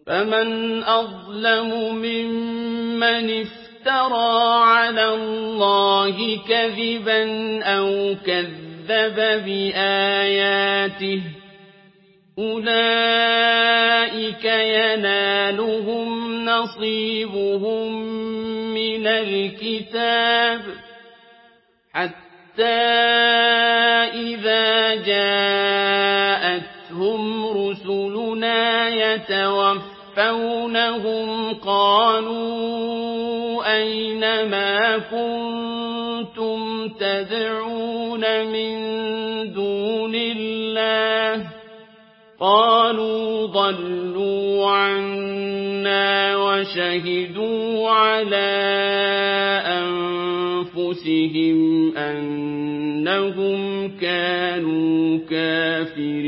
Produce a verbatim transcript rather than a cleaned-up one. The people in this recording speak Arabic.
فمن أظلم ممن افترى على الله كذبا أو كذب بآياته أولئك ينالهم نصيبهم من الكتاب حتى إذا جاءتهم رسلنا يتوفونهم قالوا أين ما كنتم تدعون من دون الله قالوا ضلوا عنا وشهدوا على أنفسهم أنهم كانوا كافرين